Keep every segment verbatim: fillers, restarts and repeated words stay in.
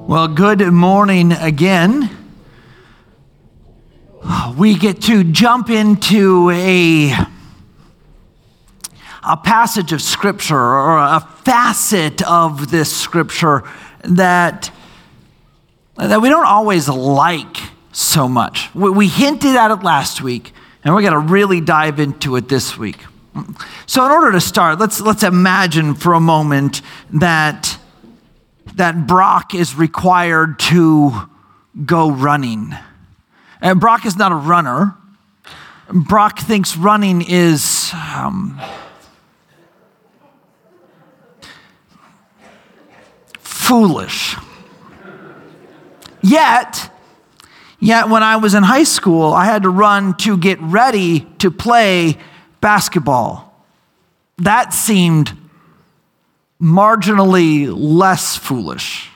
Well, good morning again. We get to jump into a, a passage of Scripture or a facet of this Scripture that, that we don't always like so much. We, we hinted at it last week, and we're going to really dive into it this week. So in order to start, let's let's imagine for a moment that that Brock is required to go running. And Brock is not a runner. Brock thinks running is um, foolish. Yet, yet when I was in high school, I had to run to get ready to play basketball. That seemed marginally less foolish.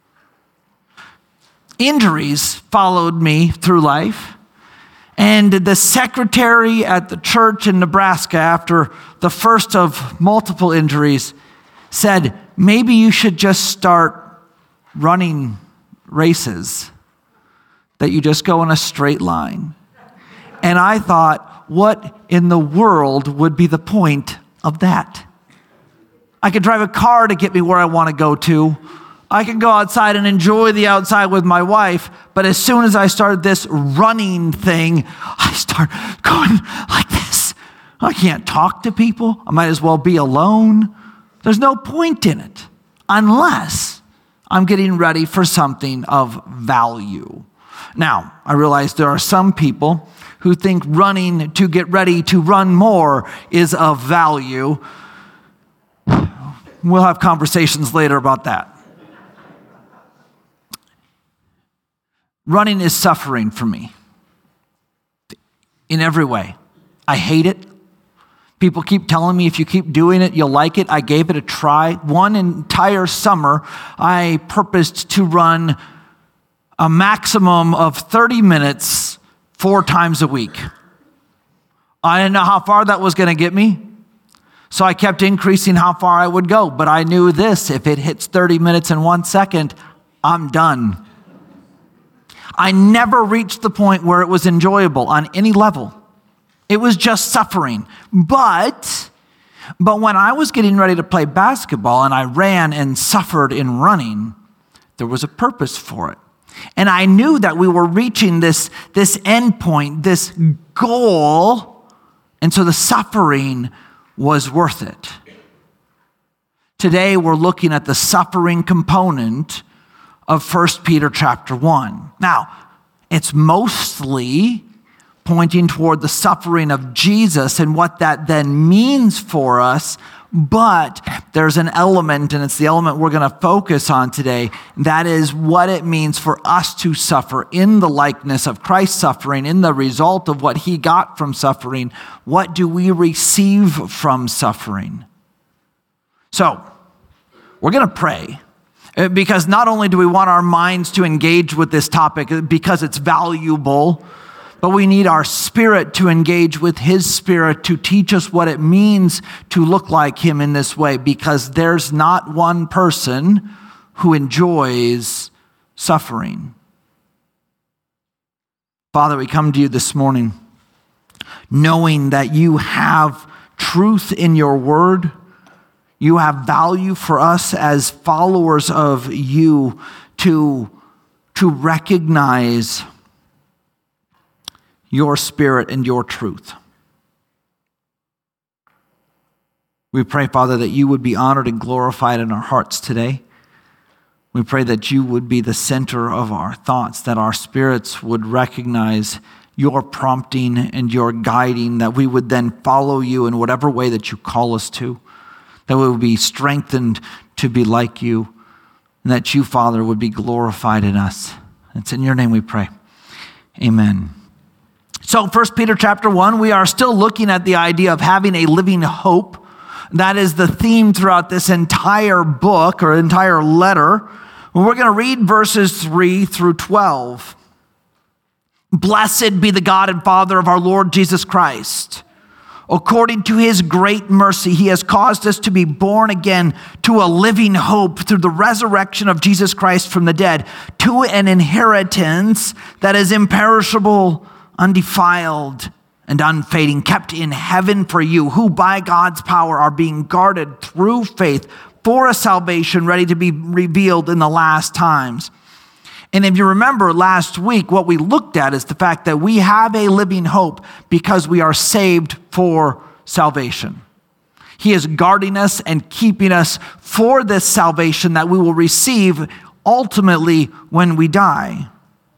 Injuries followed me through life, and the secretary at the church in Nebraska, after the first of multiple injuries, said, maybe you should just start running races, that you just go in a straight line. And I thought, what in the world would be the point of that? I could drive a car to get me where I want to go to. I can go outside and enjoy the outside with my wife, but as soon as I started this running thing, I start going like this. I can't talk to people. I might as well be alone. There's no point in it unless I'm getting ready for something of value. Now, I realize there are some people who think running to get ready to run more is of value. We'll have conversations later about that. Running is suffering for me in every way. I hate it. People keep telling me if you keep doing it, you'll like it. I gave it a try. One entire summer, I purposed to run a maximum of thirty minutes four times a week. I didn't know how far that was going to get me. So I kept increasing how far I would go. But I knew this, if it hits thirty minutes in one second, I'm done. I never reached the point where it was enjoyable on any level. It was just suffering. But, but when I was getting ready to play basketball and I ran and suffered in running, there was a purpose for it. And I knew that we were reaching this, this end point, this goal, and so the suffering was worth it. Today we're looking at the suffering component of First Peter chapter one. Now, it's mostly pointing toward the suffering of Jesus and what that then means for us, but there's an element, and it's the element we're going to focus on today, that is what it means for us to suffer in the likeness of Christ's suffering, in the result of what he got from suffering. What do we receive from suffering? So, we're going to pray, because not only do we want our minds to engage with this topic because it's valuable, but we need our spirit to engage with his spirit to teach us what it means to look like him in this way, because there's not one person who enjoys suffering. Father, we come to you this morning knowing that you have truth in your word. You have value for us as followers of you to, to recognize your spirit and your truth. We pray, Father, that you would be honored and glorified in our hearts today. We pray that you would be the center of our thoughts, that our spirits would recognize your prompting and your guiding, that we would then follow you in whatever way that you call us to, that we would be strengthened to be like you, and that you, Father, would be glorified in us. It's in your name we pray. Amen. So First Peter chapter one, we are still looking at the idea of having a living hope. That is the theme throughout this entire book or entire letter. We're going to read verses three through twelve. Blessed be the God and Father of our Lord Jesus Christ. According to his great mercy, he has caused us to be born again to a living hope through the resurrection of Jesus Christ from the dead, to an inheritance that is imperishable, undefiled, and unfading, kept in heaven for you, who by God's power are being guarded through faith for a salvation ready to be revealed in the last times. And if you remember last week, what we looked at is the fact that we have a living hope because we are saved for salvation. He is guarding us and keeping us for this salvation that we will receive ultimately when we die.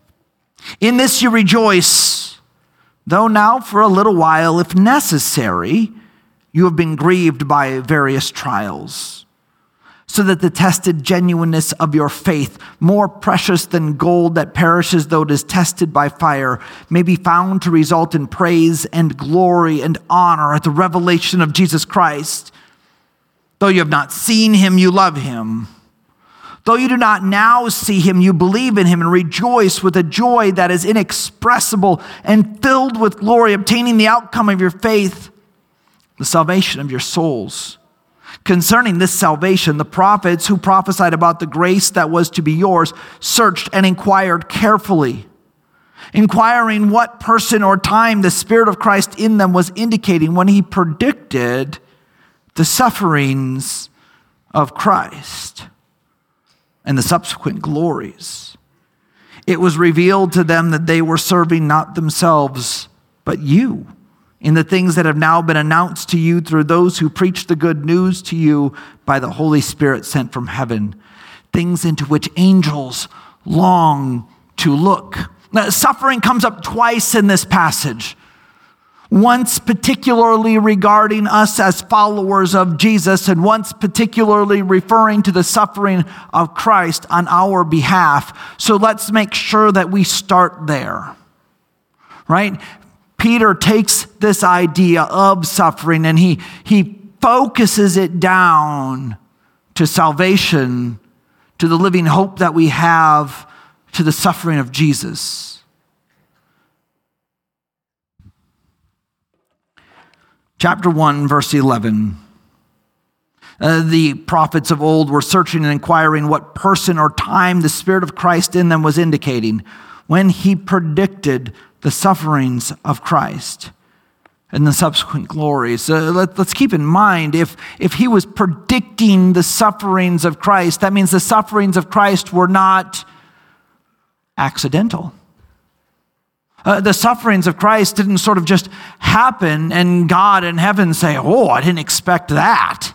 In this you rejoice, though now for a little while, if necessary, you have been grieved by various trials, so that the tested genuineness of your faith, more precious than gold that perishes though it is tested by fire, may be found to result in praise and glory and honor at the revelation of Jesus Christ. Though you have not seen him, you love him. Though you do not now see him, you believe in him and rejoice with a joy that is inexpressible and filled with glory, obtaining the outcome of your faith, the salvation of your souls. Concerning this salvation, the prophets who prophesied about the grace that was to be yours searched and inquired carefully, inquiring what person or time the Spirit of Christ in them was indicating when he predicted the sufferings of Christ and the subsequent glories. It was revealed to them that they were serving not themselves, but you, in the things that have now been announced to you through those who preach the good news to you by the Holy Spirit sent from heaven, things into which angels long to look. Now, suffering comes up twice in this passage. Once particularly regarding us as followers of Jesus, and once particularly referring to the suffering of Christ on our behalf. So let's make sure that we start there, right? Peter takes this idea of suffering and he, he focuses it down to salvation, to the living hope that we have, to the suffering of Jesus. Chapter one, verse eleven. Uh, the prophets of old were searching and inquiring what person or time the Spirit of Christ in them was indicating when he predicted the sufferings of Christ and the subsequent glories. Uh, let, let's keep in mind, if, if he was predicting the sufferings of Christ, that means the sufferings of Christ were not accidental. Uh, the sufferings of Christ didn't sort of just happen and God in heaven say, oh, I didn't expect that.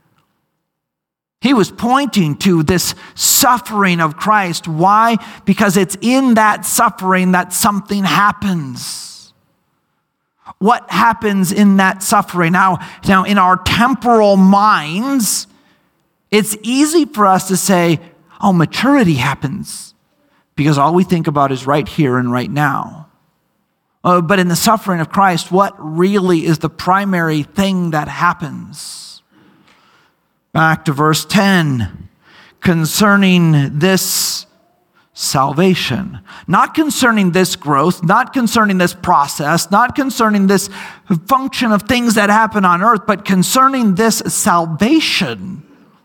He was pointing to this suffering of Christ. Why? Because it's in that suffering that something happens. What happens in that suffering? Now, now in our temporal minds, it's easy for us to say, oh, maturity happens, because all we think about is right here and right now. Uh, but in the suffering of Christ, what really is the primary thing that happens? Back to verse ten, concerning this salvation, not concerning this growth, not concerning this process, not concerning this function of things that happen on earth, but concerning this salvation,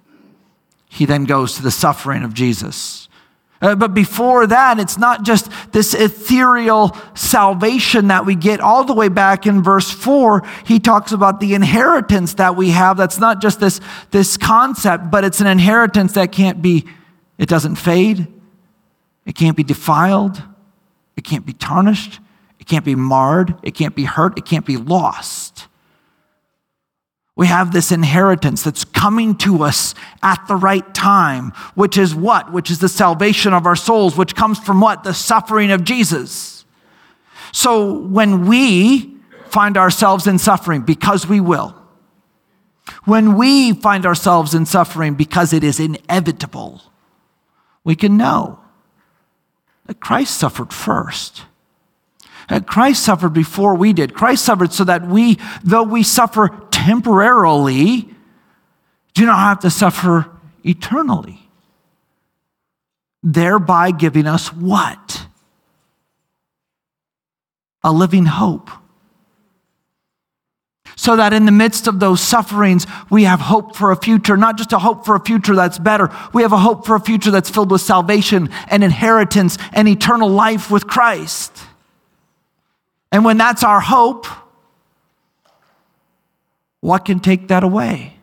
he then goes to the suffering of Jesus. Uh, but before that, it's not just this ethereal salvation that we get. All the way back in verse four, he talks about the inheritance that we have. That's not just this, this concept, but it's an inheritance that can't be, it doesn't fade. It can't be defiled. It can't be tarnished. It can't be marred. It can't be hurt. It can't be lost. We have this inheritance that's coming to us at the right time, which is what? Which is the salvation of our souls, which comes from what? The suffering of Jesus. So when we find ourselves in suffering, because we will, when we find ourselves in suffering because it is inevitable, we can know that Christ suffered first. That Christ suffered before we did. Christ suffered so that we, though we suffer temporarily, do not have to suffer eternally. Thereby giving us what? A living hope. so that in the midst of those sufferings, we have hope for a future, not just a hope for a future that's better. We have a hope for a future that's filled with salvation and inheritance and eternal life with Christ. And when that's our hope, what can take that away?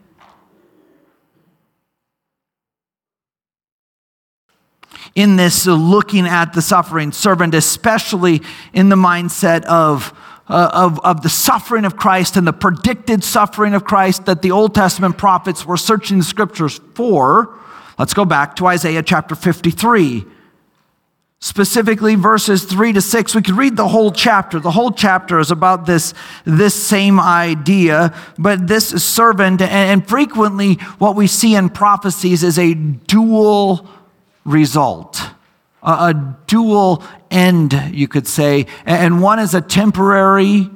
In this looking at the suffering servant, especially in the mindset of Uh, of, of the suffering of Christ and the predicted suffering of Christ that the Old Testament prophets were searching the scriptures for. Let's go back to Isaiah chapter fifty-three. Specifically verses three to six. We could read the whole chapter. The whole chapter is about this, this same idea, but this servant, and frequently what we see in prophecies is a dual result. A dual end, you could say. And one is a temporary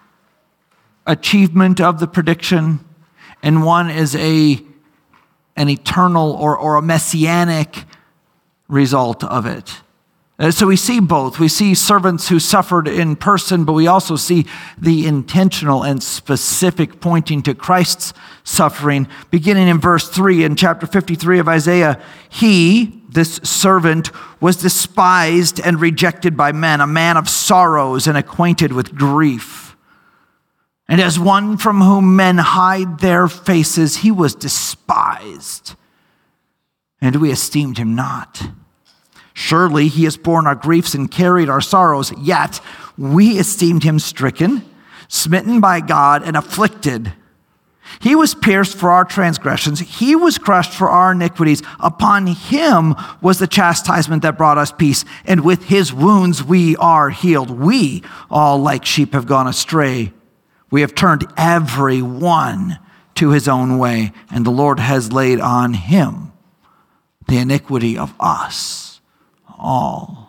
achievement of the prediction, and one is a an eternal or, or a messianic result of it. So we see both. We see servants who suffered in person, but we also see the intentional and specific pointing to Christ's suffering. Beginning in verse three in chapter fifty-three of Isaiah, he, this servant, was despised and rejected by men, a man of sorrows and acquainted with grief. And as one from whom men hide their faces, he was despised, and we esteemed him not. Surely he has borne our griefs and carried our sorrows, yet we esteemed him stricken, smitten by God, and afflicted. He was pierced for our transgressions. He was crushed for our iniquities. Upon him was the chastisement that brought us peace, and with his wounds we are healed. We all like sheep have gone astray. We have turned every one to his own way, and the Lord has laid on him the iniquity of us all.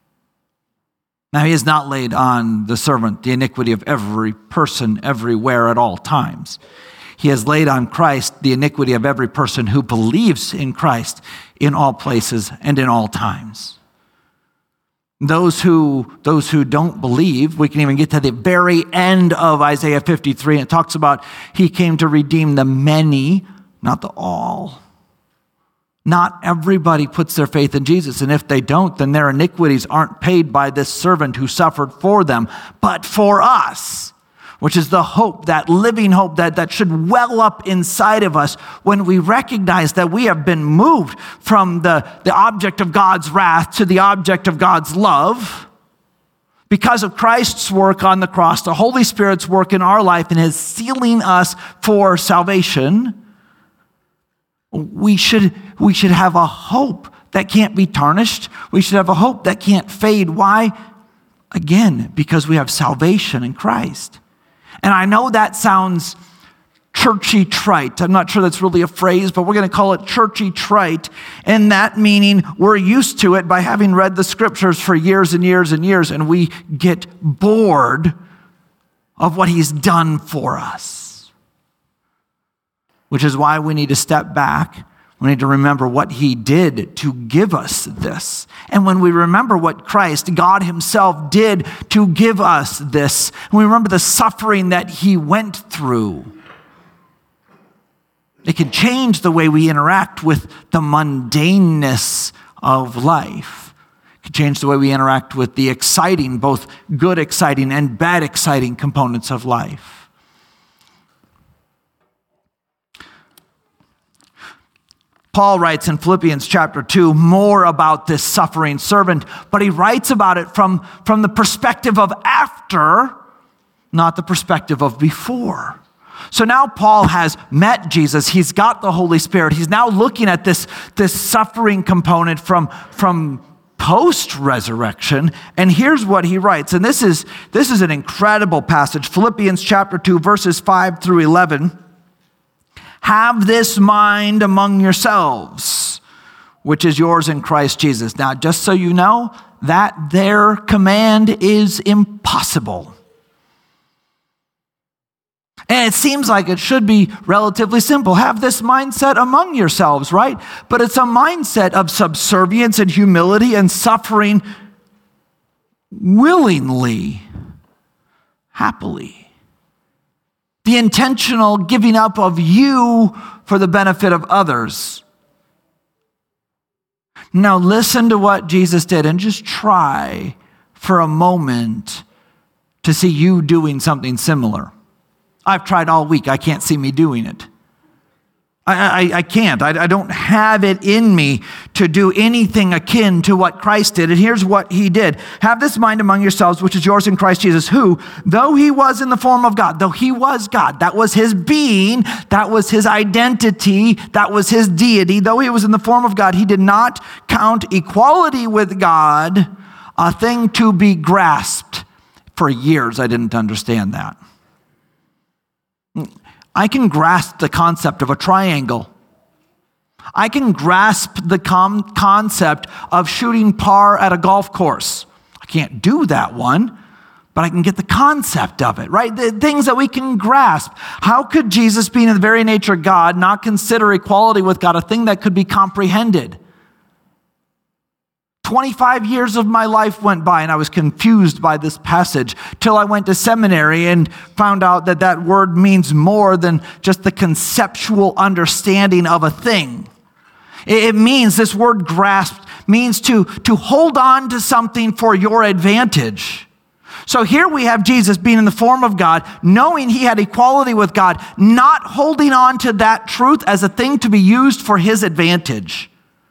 Now, he has not laid on the servant the iniquity of every person everywhere at all times. He has laid on Christ the iniquity of every person who believes in Christ in all places and in all times. Those who, those who don't believe, we can even get to the very end of Isaiah fifty-three, and it talks about he came to redeem the many, not the all. Not everybody puts their faith in Jesus, and if they don't, then their iniquities aren't paid by this servant who suffered for them, but for us, which is the hope, that living hope that, that should well up inside of us when we recognize that we have been moved from the, the object of God's wrath to the object of God's love. Because of Christ's work on the cross, the Holy Spirit's work in our life and his sealing us for salvation, we should, we should have a hope that can't be tarnished. We should have a hope that can't fade. Why? Again, because we have salvation in Christ. And I know that sounds churchy trite. I'm not sure that's really a phrase, but we're going to call it churchy trite. And that meaning we're used to it by having read the scriptures for years and years and years, and we get bored of what he's done for us. Which is why we need to step back. We need to remember what he did to give us this. And when we remember what Christ, God himself, did to give us this, and we remember the suffering that he went through, it can change the way we interact with the mundaneness of life. It can change the way we interact with the exciting, both good exciting and bad exciting components of life. Paul writes in Philippians chapter two more about this suffering servant, but he writes about it from, from the perspective of after, not the perspective of before. So now Paul has met Jesus. He's got the Holy Spirit. He's now looking at this, this suffering component from, from post-resurrection. And here's what he writes. And this is, this is an incredible passage. Philippians chapter two, verses five through eleven. Have this mind among yourselves, which is yours in Christ Jesus. Now, just so you know, that their command is impossible. And it seems like it should be relatively simple. Have this mindset among yourselves, right? But it's a mindset of subservience and humility and suffering willingly, happily. the intentional giving up of you for the benefit of others. Now listen to what Jesus did and just try for a moment to see you doing something similar. I've tried all week. I can't see me doing it. I, I, I can't. I, I don't have it in me to do anything akin to what Christ did. And here's what he did. Have this mind among yourselves, which is yours in Christ Jesus, who, though he was in the form of God, though he was God, that was his being, that was his identity, that was his deity, though he was in the form of God, he did not count equality with God a thing to be grasped. For years, I didn't understand that. I can grasp the concept of a triangle. I can grasp the com- concept of shooting par at a golf course. I can't do that one, but I can get the concept of it, right? The things that we can grasp. How could Jesus, being in the very nature of God, not consider equality with God a thing that could be comprehended? twenty-five years of my life went by and I was confused by this passage till I went to seminary and found out that that word means more than just the conceptual understanding of a thing. It means, this word grasp means to, to hold on to something for your advantage. So here we have Jesus being in the form of God, knowing he had equality with God, not holding on to that truth as a thing to be used for his advantage.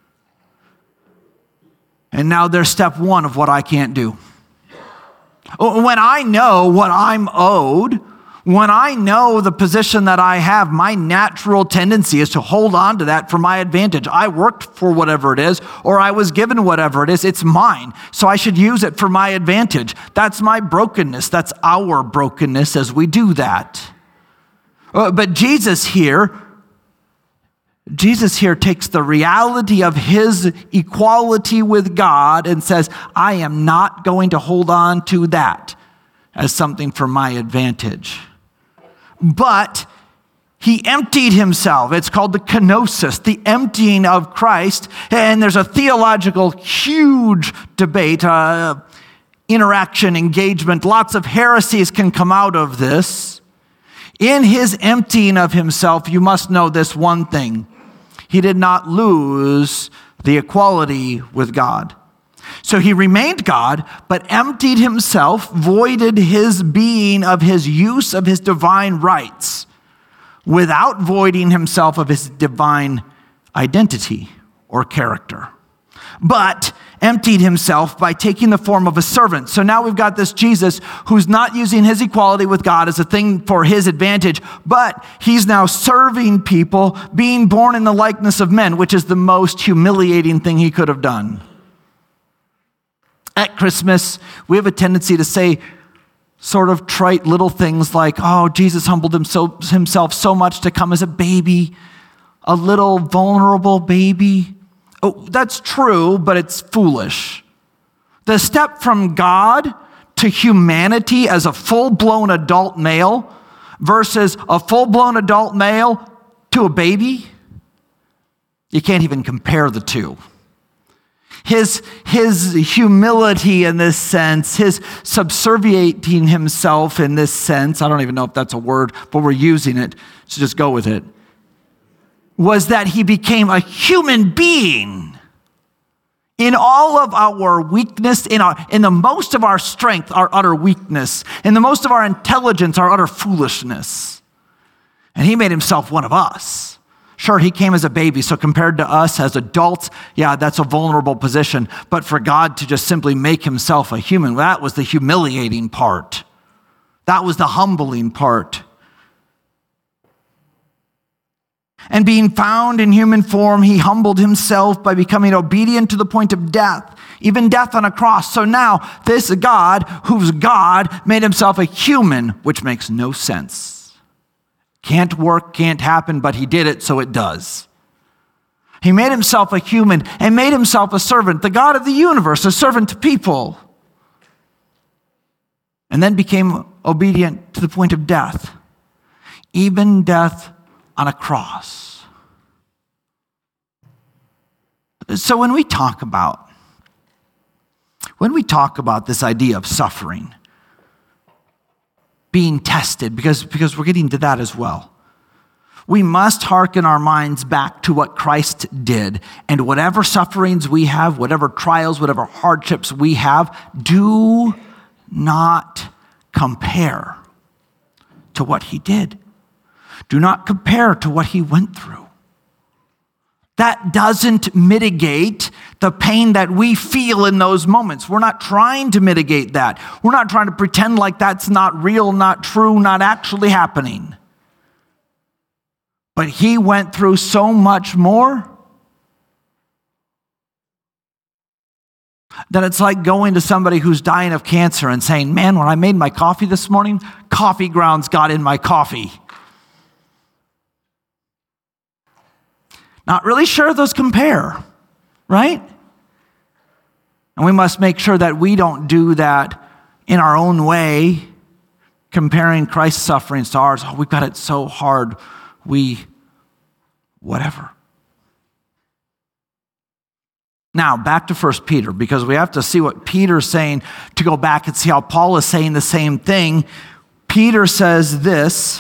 And now there's step one of what I can't do. When I know what I'm owed, when I know the position that I have, my natural tendency is to hold on to that for my advantage. I worked for whatever it is, or I was given whatever it is. It's mine, so I should use it for my advantage. That's my brokenness. That's our brokenness as we do that. But Jesus here, Jesus here takes the reality of his equality with God and says, I am not going to hold on to that as something for my advantage. But he emptied himself. It's called the kenosis, the emptying of Christ. And there's a theological huge debate, uh, interaction, engagement. Lots of heresies can come out of this. In his emptying of himself, you must know this one thing. He did not lose the equality with God. So he remained God, but emptied himself, voided his being of his use of his divine rights, without voiding himself of his divine identity or character. But emptied himself by taking the form of a servant. So now we've got this Jesus who's not using his equality with God as a thing for his advantage, but he's now serving people, being born in the likeness of men, which is the most humiliating thing he could have done. At Christmas, we have a tendency to say sort of trite little things like, oh, Jesus humbled himself so much to come as a baby, a little vulnerable baby. Oh, that's true, but it's foolish. The step from God to humanity as a full-blown adult male versus a full-blown adult male to a baby, you can't even compare the two. His, his humility in this sense, his subserviating himself in this sense, I don't even know if that's a word, but we're using it, so just go with it, was that he became a human being in all of our weakness, in, our, in the most of our strength, our utter weakness, in the most of our intelligence, our utter foolishness. And he made himself one of us. Sure, he came as a baby, so compared to us as adults, yeah, that's a vulnerable position. But for God to just simply make himself a human, that was the humiliating part. That was the humbling part. And being found in human form, he humbled himself by becoming obedient to the point of death, even death on a cross. So now, this God, who's God, made himself a human, which makes no sense. Can't work, can't happen, but he did it, so it does. He made himself a human and made himself a servant, the God of the universe, a servant to people. And then became obedient to the point of death, even death on a cross. So when we talk about, when we talk about this idea of suffering, being tested, because, because we're getting to that as well. We must hearken our minds back to what Christ did. And whatever sufferings we have, whatever trials, whatever hardships we have, do not compare to what he did. Do not compare to what he went through. That doesn't mitigate the pain that we feel in those moments. We're not trying to mitigate that. We're not trying to pretend like that's not real, not true, not actually happening. But he went through so much more that it's like going to somebody who's dying of cancer and saying, man, when I made my coffee this morning, coffee grounds got in my coffee. Not really sure those compare, right? And we must make sure that we don't do that in our own way, comparing Christ's sufferings to ours. Oh, we've got it so hard. We, whatever. Now, back to First Peter, because we have to see what Peter's saying to go back and see how Paul is saying the same thing. Peter says this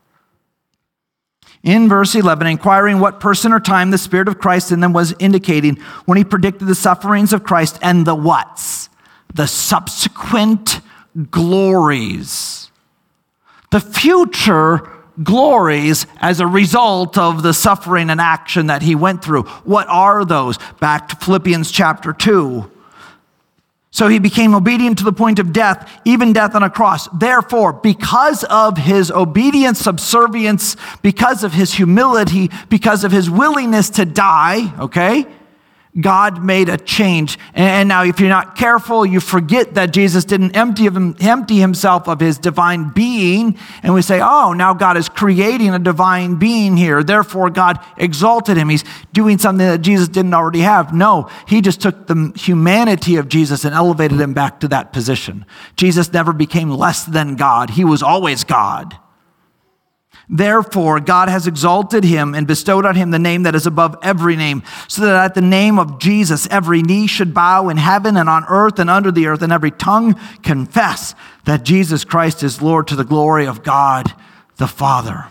in verse eleven, inquiring what person or time the Spirit of Christ in them was indicating when he predicted the sufferings of Christ and the whats? The subsequent glories. The future glories as a result of the suffering and action that he went through. What are those? Back to Philippians chapter two. So he became obedient to the point of death, even death on a cross. Therefore, because of his obedience, subservience, because of his humility, because of his willingness to die, okay, God made a change. And now if you're not careful, you forget that Jesus didn't empty, of him, empty himself of his divine being. And we say, oh, now God is creating a divine being here. Therefore, God exalted him. He's doing something that Jesus didn't already have. No, he just took the humanity of Jesus and elevated him back to that position. Jesus never became less than God. He was always God. Therefore, God has exalted him and bestowed on him the name that is above every name, so that at the name of Jesus, every knee should bow in heaven and on earth and under the earth, and every tongue confess that Jesus Christ is Lord, to the glory of God the Father.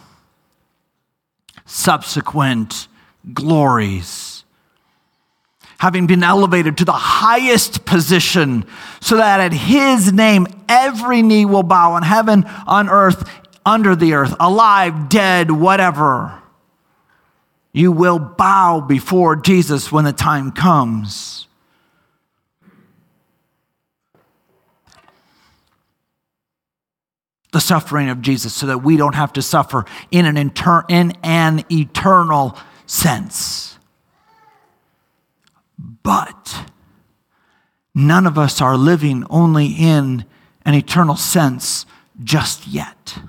Subsequent glories. Having been elevated to the highest position, so that at his name every knee will bow in heaven, on earth, under the earth, alive, dead, whatever. You will bow before Jesus when the time comes. The suffering of Jesus, so that we don't have to suffer in an inter- in an eternal sense. But none of us are living only in an eternal sense just yet.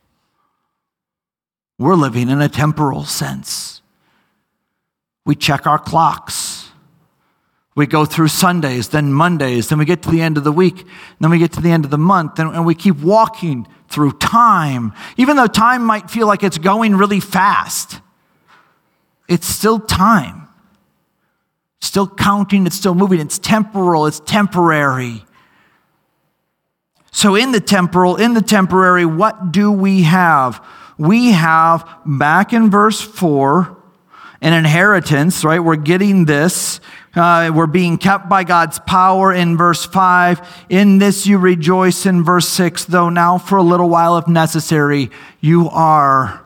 We're living in a temporal sense. We check our clocks. We go through Sundays, then Mondays, then we get to the end of the week, then we get to the end of the month, and, and we keep walking through time. Even though time might feel like it's going really fast, it's still time. Still counting, it's still moving, it's temporal, it's temporary. So in the temporal, in the temporary, what do we have? We have, back in verse four, an inheritance, right? We're getting this. Uh, we're being kept by God's power in verse five. In this you rejoice in verse six, though now for a little while, if necessary, you are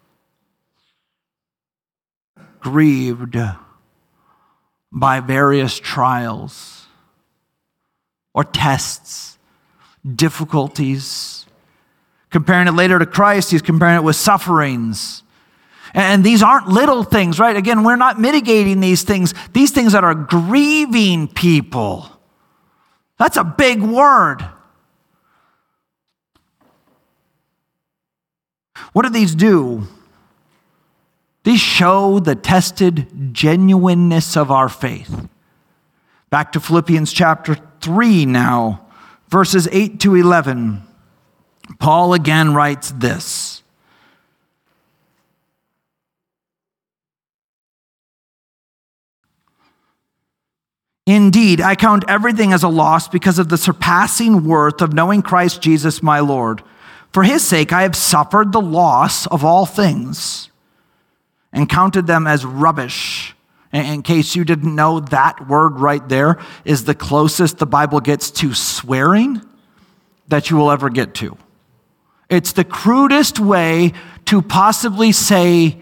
grieved by various trials or tests, difficulties. Comparing it later to Christ, he's comparing it with sufferings. And these aren't little things, right? Again, we're not mitigating these things. These things that are grieving people. That's a big word. What do these do? These show the tested genuineness of our faith. Back to Philippians chapter three now, verses eight to eleven. Paul again writes this. Indeed, I count everything as a loss because of the surpassing worth of knowing Christ Jesus my Lord. For his sake, I have suffered the loss of all things and counted them as rubbish. In case you didn't know, that word right there is the closest the Bible gets to swearing that you will ever get to. It's the crudest way to possibly say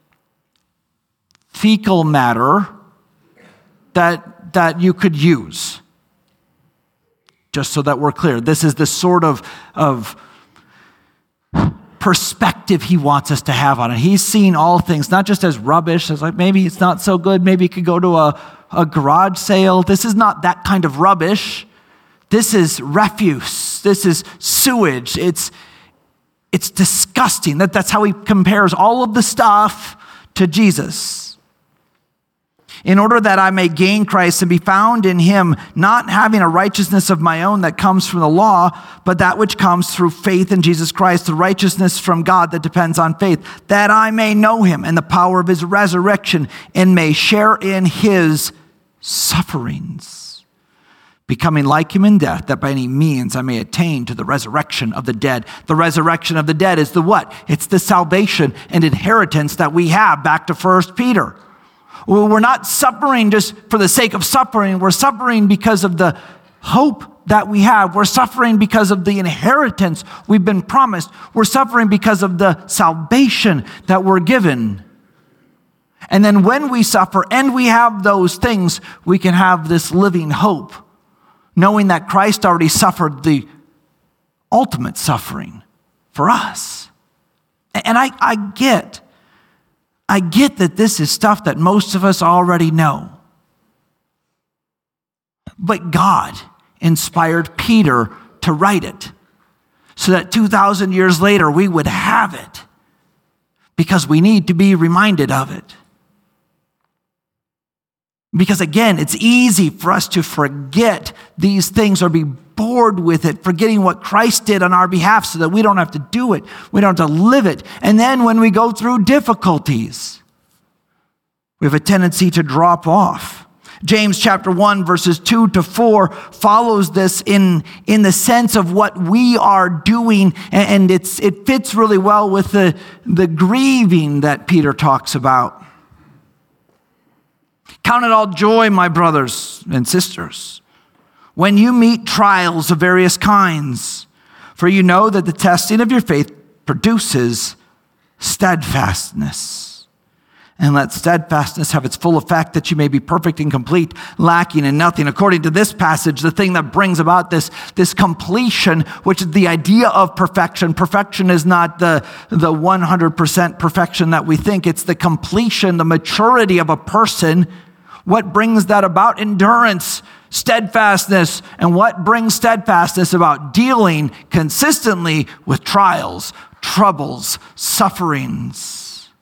fecal matter that, that you could use. Just so that we're clear, this is the sort of, of perspective he wants us to have on it. He's seen all things, not just as rubbish, as like maybe it's not so good, maybe it could go to a, a garage sale. This is not that kind of rubbish. This is refuse. This is sewage. It's, it's disgusting. That, that's how he compares all of the stuff to Jesus. In order that I may gain Christ and be found in him, not having a righteousness of my own that comes from the law, but that which comes through faith in Jesus Christ, the righteousness from God that depends on faith, that I may know him and the power of his resurrection and may share in his sufferings, becoming like him in death, that by any means I may attain to the resurrection of the dead. The resurrection of the dead is the what? It's the salvation and inheritance that we have, back to First Peter. We're not suffering just for the sake of suffering. We're suffering because of the hope that we have. We're suffering because of the inheritance we've been promised. We're suffering because of the salvation that we're given. And then when we suffer and we have those things, we can have this living hope, knowing that Christ already suffered the ultimate suffering for us. And I, I get I get that this is stuff that most of us already know. But God inspired Peter to write it so that two thousand years later we would have it, because we need to be reminded of it. Because again, it's easy for us to forget these things or be bored with it, forgetting what Christ did on our behalf so that we don't have to do it. We don't have to live it. And then when we go through difficulties, we have a tendency to drop off. James chapter one, verses two to four follows this in, in the sense of what we are doing. And it's, it fits really well with the, the grieving that Peter talks about. Count it all joy, my brothers and sisters, when you meet trials of various kinds, for you know that the testing of your faith produces steadfastness. And let steadfastness have its full effect, that you may be perfect and complete, lacking in nothing. According to this passage, the thing that brings about this, this completion, which is the idea of perfection. Perfection is not the, the one hundred percent perfection that we think. It's the completion, the maturity of a person. What brings that about? Endurance, steadfastness. And what brings steadfastness about? Dealing consistently with trials, troubles, sufferings.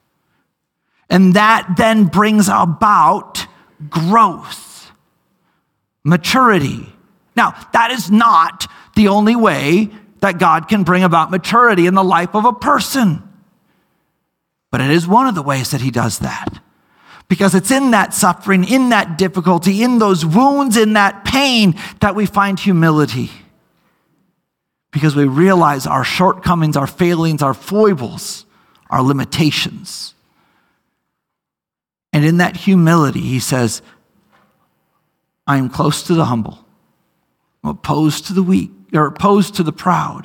And that then brings about growth, maturity. Now, that is not the only way that God can bring about maturity in the life of a person. But it is one of the ways that he does that. Because it's in that suffering, in that difficulty, in those wounds, in that pain, that we find humility. Because we realize our shortcomings, our failings, our foibles, our limitations. And in that humility, he says, I am close to the humble, I'm opposed to the weak, or opposed to the proud.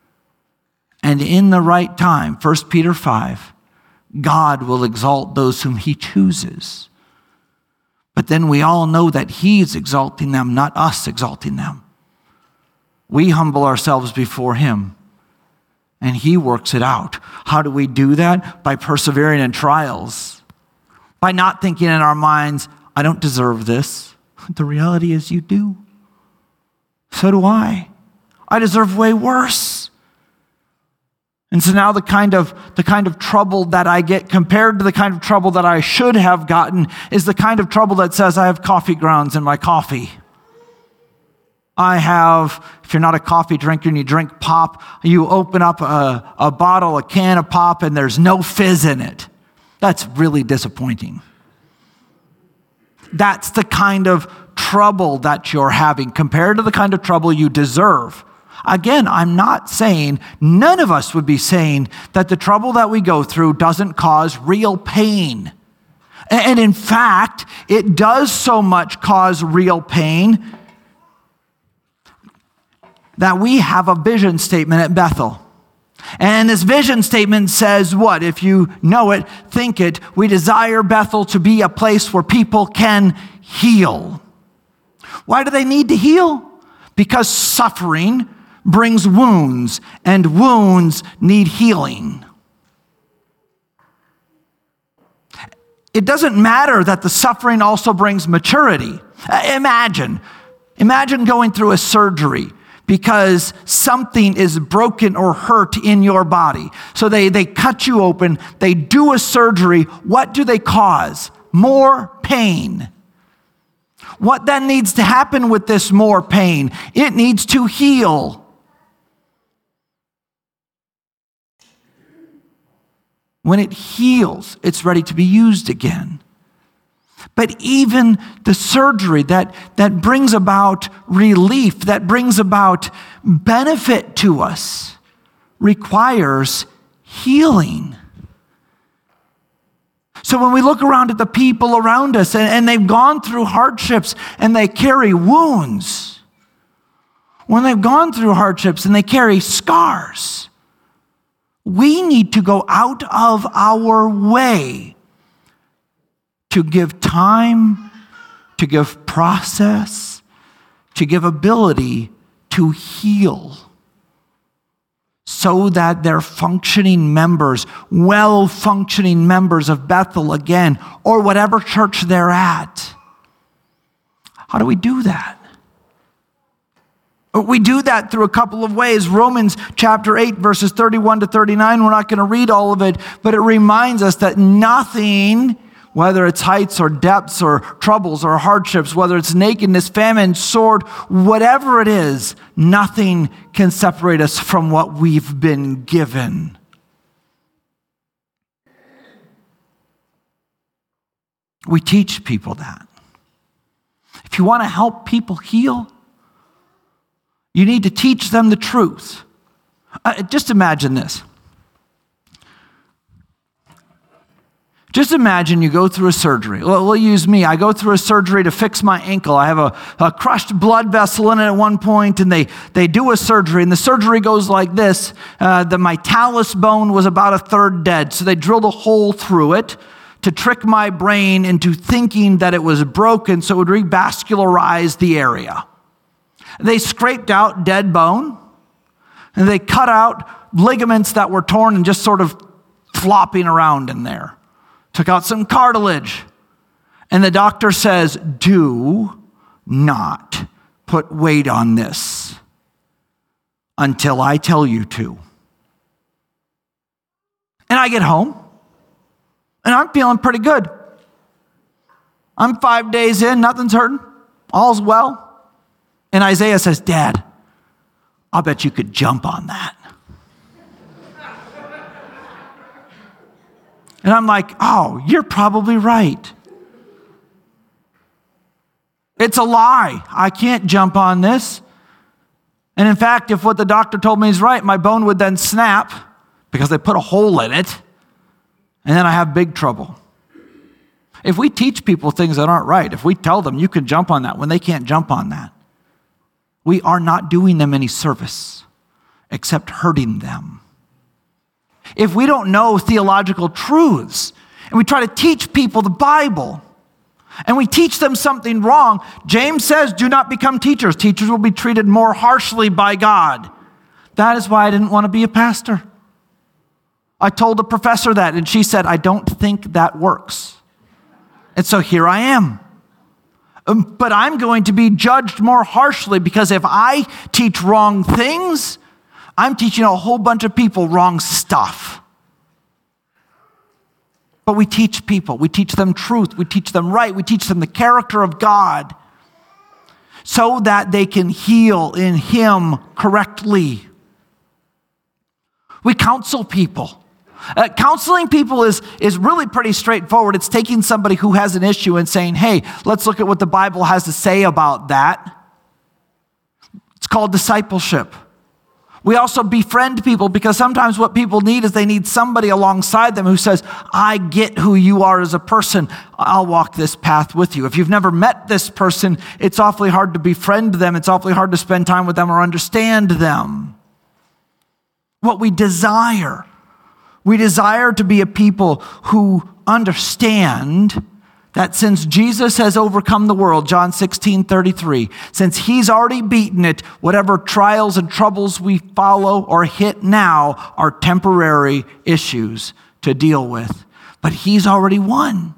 And in the right time, First Peter five, God will exalt those whom he chooses. But then we all know that he's exalting them, not us exalting them. We humble ourselves before him, and he works it out. How do we do that? By persevering in trials. By not thinking in our minds, I don't deserve this. The reality is you do. So do I. I deserve way worse. And so now the kind of the kind of trouble that I get compared to the kind of trouble that I should have gotten is the kind of trouble that says I have coffee grounds in my coffee. I have, if you're not a coffee drinker and you drink pop, you open up a, a bottle, a can of pop, and there's no fizz in it. That's really disappointing. That's the kind of trouble that you're having compared to the kind of trouble you deserve. Again, I'm not saying, none of us would be saying that the trouble that we go through doesn't cause real pain. And in fact, it does so much cause real pain that we have a vision statement at Bethel. And this vision statement says what? If you know it, think it. We desire Bethel to be a place where people can heal. Why do they need to heal? Because suffering brings wounds, and wounds need healing. It doesn't matter that the suffering also brings maturity. Imagine, imagine going through a surgery because something is broken or hurt in your body. So they, they cut you open, they do a surgery. What do they cause? More pain. What then needs to happen with this more pain? It needs to heal. When it heals, it's ready to be used again. But even the surgery that, that brings about relief, that brings about benefit to us, requires healing. So when we look around at the people around us and, and they've gone through hardships and they carry wounds, when they've gone through hardships and they carry scars, we need to go out of our way to give time, to give process, to give ability to heal, so that they're functioning members, well-functioning members of Bethel again, or whatever church they're at. How do we do that? We do that through a couple of ways. Romans chapter eight, verses thirty-one to thirty-nine, we're not going to read all of it, but it reminds us that nothing, whether it's heights or depths or troubles or hardships, whether it's nakedness, famine, sword, whatever it is, nothing can separate us from what we've been given. We teach people that. If you want to help people heal, you need to teach them the truth. Uh, just imagine this. Just imagine you go through a surgery. We'll, we'll use me. I go through a surgery to fix my ankle. I have a, a crushed blood vessel in it at one point, and they, they do a surgery, and the surgery goes like this. Uh, the, my talus bone was about a third dead, so they drilled a hole through it to trick my brain into thinking that it was broken so it would revascularize the area. They scraped out dead bone, and they cut out ligaments that were torn and just sort of flopping around in there. Took out some cartilage. And the doctor says, do not put weight on this until I tell you to. And I get home, and I'm feeling pretty good. I'm five days in, nothing's hurting, all's well. And Isaiah says, Dad, I'll bet you could jump on that. And I'm like, oh, you're probably right. It's a lie. I can't jump on this. And in fact, if what the doctor told me is right, my bone would then snap because they put a hole in it, and then I have big trouble. If we teach people things that aren't right, if we tell them you can jump on that when they can't jump on that, we are not doing them any service except hurting them. If we don't know theological truths and we try to teach people the Bible and we teach them something wrong, James says, do not become teachers. Teachers will be treated more harshly by God. That is why I didn't want to be a pastor. I told a professor that, and she said, I don't think that works. And so here I am. Um, but I'm going to be judged more harshly because if I teach wrong things, I'm teaching a whole bunch of people wrong stuff. But we teach people. We teach them truth. We teach them right. We teach them the character of God so that they can heal in Him correctly. We counsel people. Uh, counseling people is, is really pretty straightforward. It's taking somebody who has an issue and saying, hey, let's look at what the Bible has to say about that. It's called discipleship. We also befriend people because sometimes what people need is they need somebody alongside them who says, I get who you are as a person. I'll walk this path with you. If you've never met this person, it's awfully hard to befriend them. It's awfully hard to spend time with them or understand them. What we desire, we desire to be a people who understand that since Jesus has overcome the world, John sixteen thirty-three, since he's already beaten it, whatever trials and troubles we follow or hit now are temporary issues to deal with. But he's already won.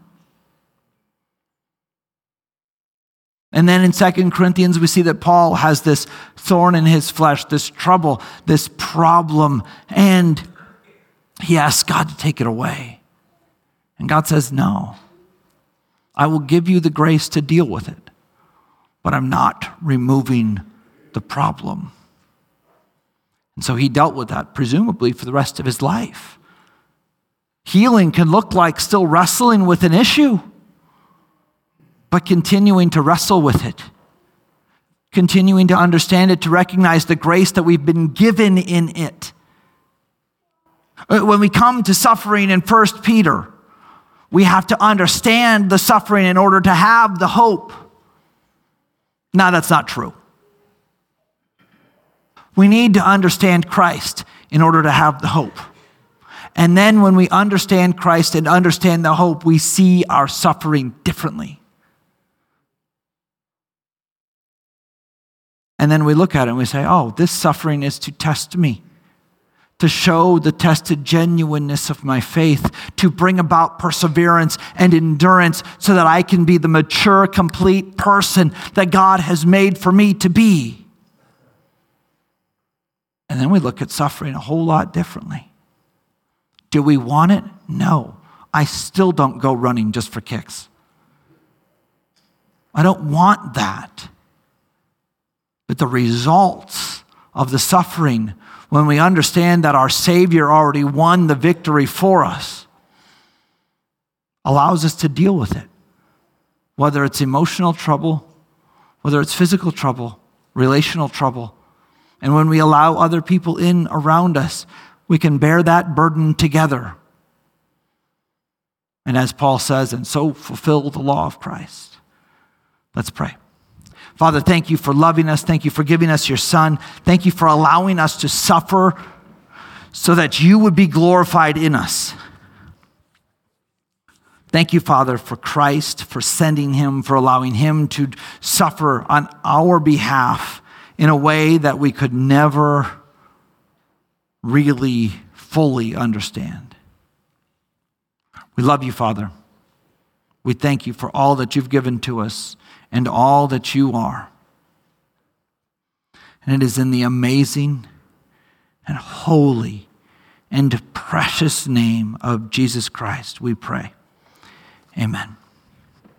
And then in Second Corinthians, we see that Paul has this thorn in his flesh, this trouble, this problem, and he asks God to take it away. And God says, no. I will give you the grace to deal with it, but I'm not removing the problem. And so he dealt with that, presumably for the rest of his life. Healing can look like still wrestling with an issue, but continuing to wrestle with it, continuing to understand it, to recognize the grace that we've been given in it. When we come to suffering in First Peter, we have to understand the suffering in order to have the hope. Now, that's not true. We need to understand Christ in order to have the hope. And then when we understand Christ and understand the hope, we see our suffering differently. And then we look at it and we say, oh, this suffering is to test me, to show the tested genuineness of my faith, to bring about perseverance and endurance so that I can be the mature, complete person that God has made for me to be. And then we look at suffering a whole lot differently. Do we want it? No. I still don't go running just for kicks. I don't want that. But the results of the suffering, when we understand that our Savior already won the victory for us, allows us to deal with it. Whether it's emotional trouble, whether it's physical trouble, relational trouble. And when we allow other people in around us, we can bear that burden together. And as Paul says, and so fulfill the law of Christ. Let's pray. Father, thank you for loving us. Thank you for giving us your Son. Thank you for allowing us to suffer so that you would be glorified in us. Thank you, Father, for Christ, for sending him, for allowing him to suffer on our behalf in a way that we could never really fully understand. We love you, Father. We thank you for all that you've given to us and all that you are. And it is in the amazing and holy and precious name of Jesus Christ we pray. Amen.